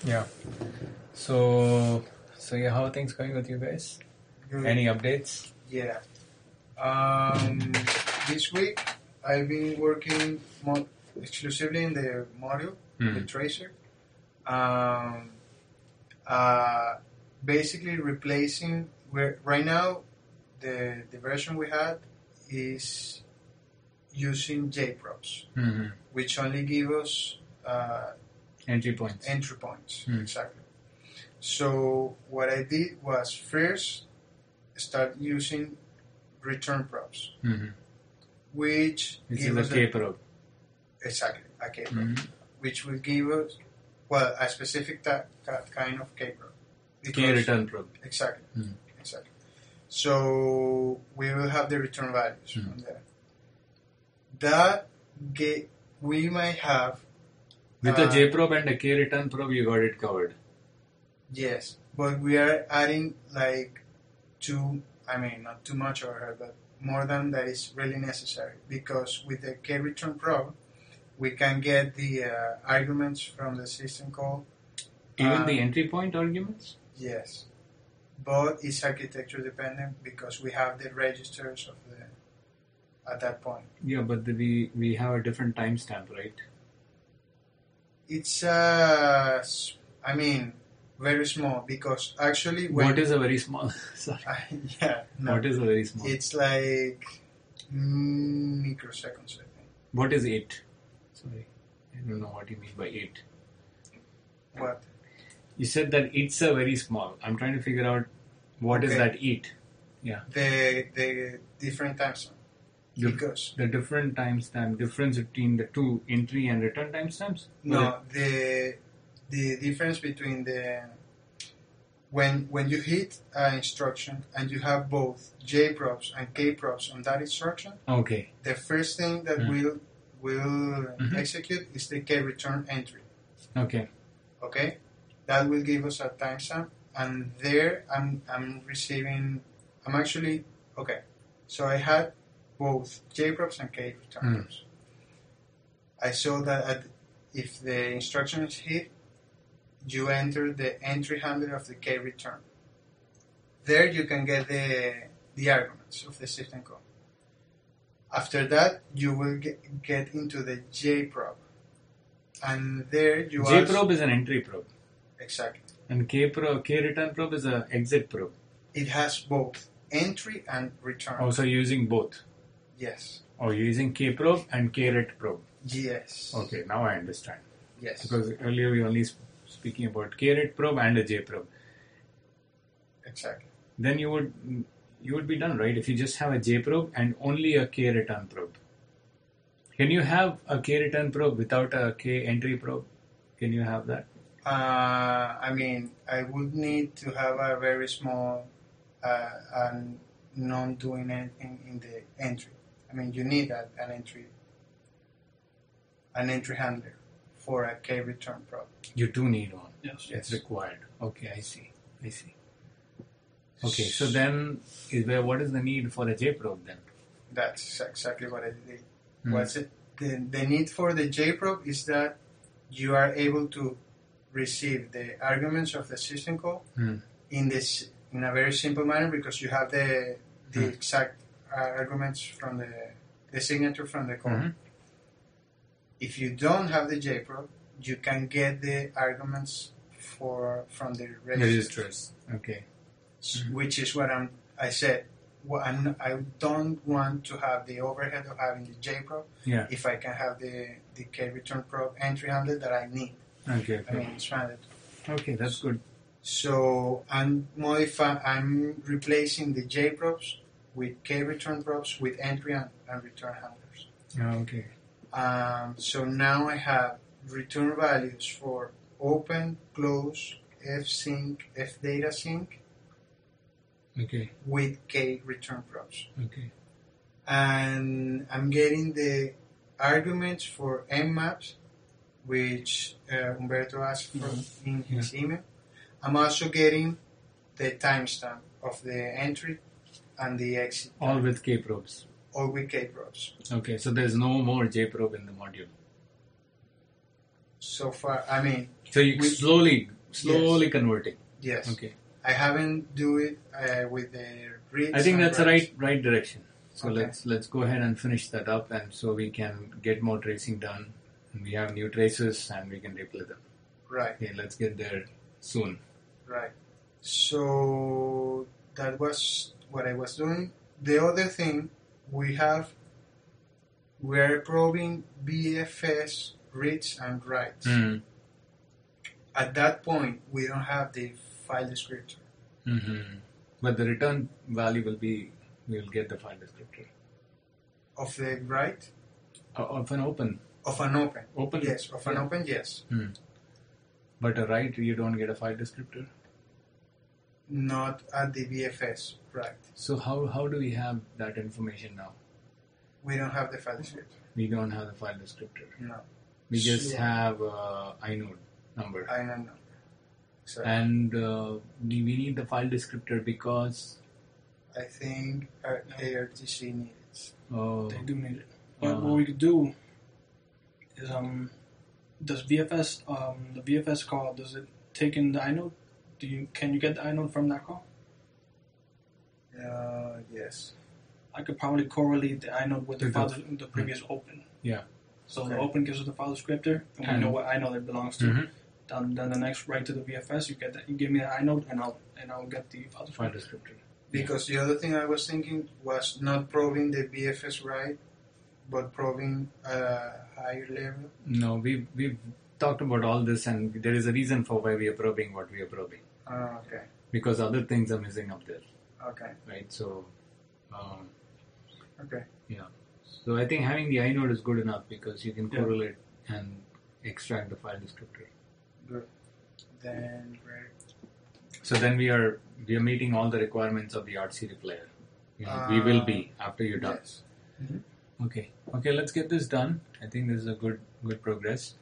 Yeah. So yeah, how are things going with you guys? Good. Any updates? Yeah. This week I've been working exclusively in the module, the tracer. Um, Basically replacing right now the version we had is using JProps, which only give us Entry points. entry points. Exactly. So what I did was first start using return props, which This give is us a K-probe. Exactly, a K-probe, which will give us a specific kind of K-probe. K-return probe. Exactly, exactly. So we will have the return values from there. That we might have with a J-probe and a K-return probe, you got it covered. Yes, but we are adding like not too much overhead, but more than that is really necessary, because with the K-return probe, we can get the arguments from the system call. Even the entry point arguments? Yes, but it's architecture dependent because we have the registers of the at that point. Yeah, but we have a different timestamp, right? It's very small, because actually what is a very small? Sorry. Yeah. No. What is a very small? It's like microseconds, I think. What is 8? Sorry, I don't know what you mean by 8. What? You said that it's a very small. I'm trying to figure out what is that 8. Yeah. The different timestamp. Because the different timestamp difference between the two entry and return timestamps? No, the difference between the when you hit an instruction and you have both JProps and KProps on that instruction. Okay. The first thing that will execute is the K-return entry. Okay. Okay, that will give us a timestamp, and there I'm actually okay. So I had both JProps and K-return props. I saw that if the instruction is hit, you enter the entry handler of the K-return. There you can get the arguments of the system call. After that, you will get into the JProbe. And there you JProbe is an entry probe. Exactly. And K-return probe is an exit probe. It has both entry and return. Also using both? Yes. Or you're using K-probe and K-ret probe? Yes. Okay, now I understand. Yes. Because earlier we only speaking about K-ret probe and a J-probe. Exactly. Then you would be done, right? If you just have a J-probe and only a K-return probe. Can you have a K-return probe without a K-entry probe? Can you have that? I would need to have a very small and not doing anything in the entry. You need an entry handler for a K-return probe. You do need one. Yes. It's required. Okay, I see. Okay, so then what is the need for a J-probe then? That's exactly what I did. What's it? The need for the J-probe is that you are able to receive the arguments of the system call in a very simple manner, because you have the exact arguments from the signature from the call. If you don't have the JProbe, you can get the arguments from the registers. Okay. Which is what I said. I don't want to have the overhead of having the JProbe. Yeah. If I can have the K-return probe entry handler that I need. Okay. It's mandatory. Okay, that's good. So I'm replacing the JProbes with K-return probes with entry and return handlers. Okay. So now I have return values for open, close, fsync, fdatasync. Okay. With K-return probes. Okay. And I'm getting the arguments for Nmaps, which Humberto asked for in his email. I'm also getting the timestamp of the entry and the exit. All with K-probes. All with K-probes. Okay, so there's no more J-probe in the module. So far, So you slowly converting. Yes. Okay. I haven't do it with the reads. I think and that's the writes. right direction. So Okay. let's go ahead and finish that up, and so we can get more tracing done. And we have new traces, and we can replay them. Right. Okay, let's get there soon. Right. So that was what I was doing. The other thing we're probing BFS reads and writes. Mm. At that point, we don't have the file descriptor. Mm-hmm. But the return value we'll get the file descriptor. Of the write? Of an open. Of an open. Open? Yes, of an open, yes. But a write, you don't get a file descriptor? Not at the BFS, right. So how do we have that information now? We don't have the file descriptor. We don't have the file descriptor. No. We just Sure. have inode number. INOD number. So And we need the file descriptor because I think ARTC needs it. They do need it. But what we could do is does VFS the VFS call, does it take in the inode? Can you get the inode from that call? Yes. I could probably correlate the inode with the With file the- the previous open. Yeah. So Okay. the open gives us the file descriptor, and we know what inode it belongs to. Mhm. Then the next write to the VFS, you get that. You give me the inode, and I'll get the file File descriptor. descriptor. Because the other thing I was thinking was not probing the BFS right, but probing a higher level. No, we've talked about all this, and there is a reason for why we are probing what we are probing. Okay. Because other things are missing up there, Okay. right? So, Okay. yeah. So I think having the inode is good enough because you can Yeah. correlate and extract the file descriptor. Good. Then where? So then we are meeting all the requirements of the RC replayer. We will be after you're done. Yes. Okay. Let's get this done. I think this is a good progress.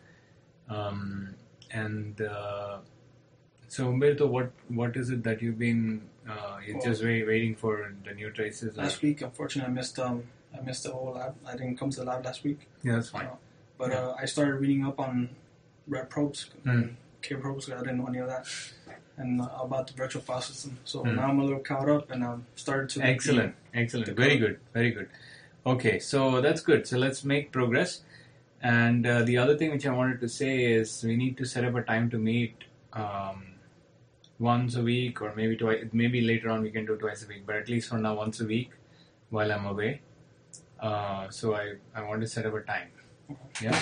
So Umberto, what is it that you've been? You're just waiting for the new traces. Or? Last week, unfortunately, I missed the whole lab. I didn't come to the lab last week. Yeah, that's fine. But I started reading up on red probes and K probes. I didn't know any of that, and about the virtual file system. So now I'm a little caught up, and I'm started to. Excellent. Very good. Okay, so that's good. So let's make progress. And the other thing which I wanted to say is we need to set up a time to meet once a week, or maybe twice. Maybe later on we can do twice a week, but at least for now once a week while I'm away. So I want to set up a time. Yeah.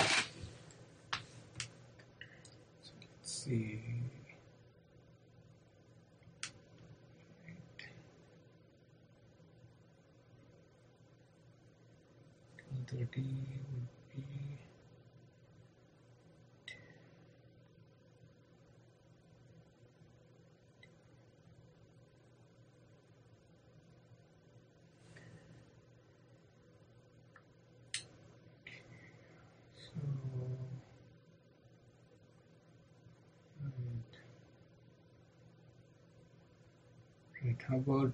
So let's see. Right. 12:30 would be. Right. How about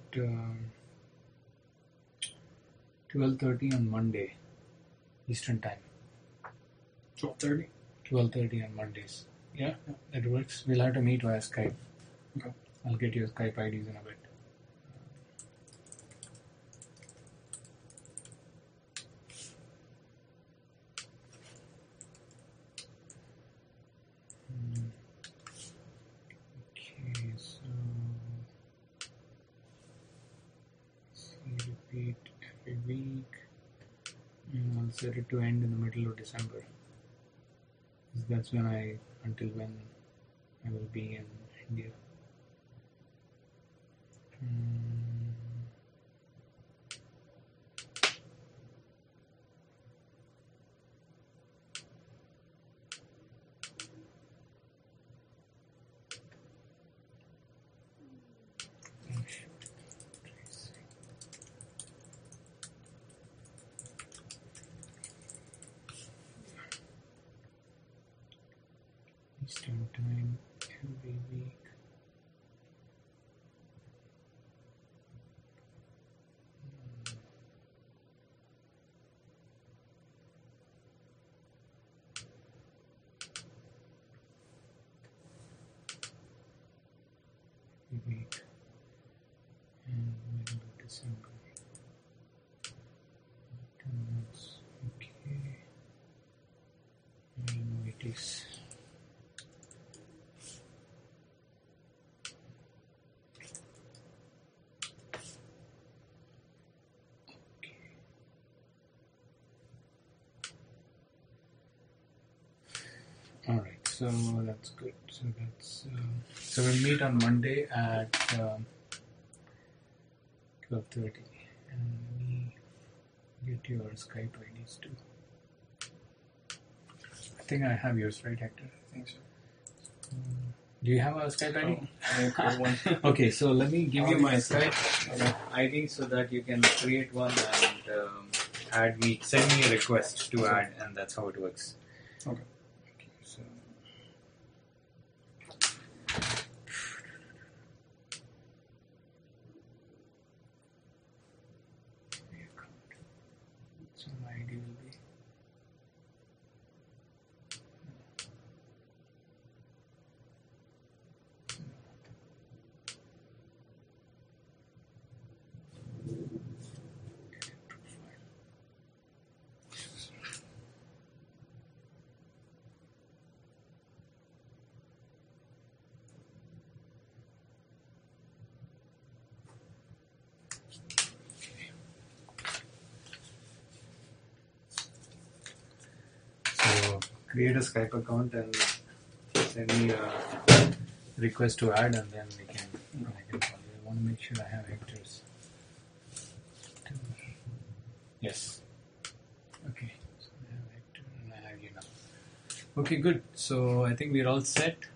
12:30 on Monday, Eastern Time? 12:30. 12:30 on Mondays. Yeah, that works. We'll have to meet via Skype. Okay. I'll get your Skype IDs in a bit. Okay, so repeat every week. And I'll set it to end in the middle of December. That's until when I will be in India. Eastern Time every week. week and middle of December. 2 months. Okay. I know it is. Alright, so that's good. So we'll meet on Monday at 12:30, and let me get your Skype IDs too. I think I have yours, right, Hector? I think so. Do you have a Skype ID? I have one. Okay, so let me give you my Skype ID so that you can create one and send me a request to add, and that's how it works. Okay. So my ID will be. So create a Skype account and send me a request to add, and then I can call you. I want to make sure I have Hector's. Yes. Okay. So I have Hector and I have you now. Okay, good. So I think we're all set.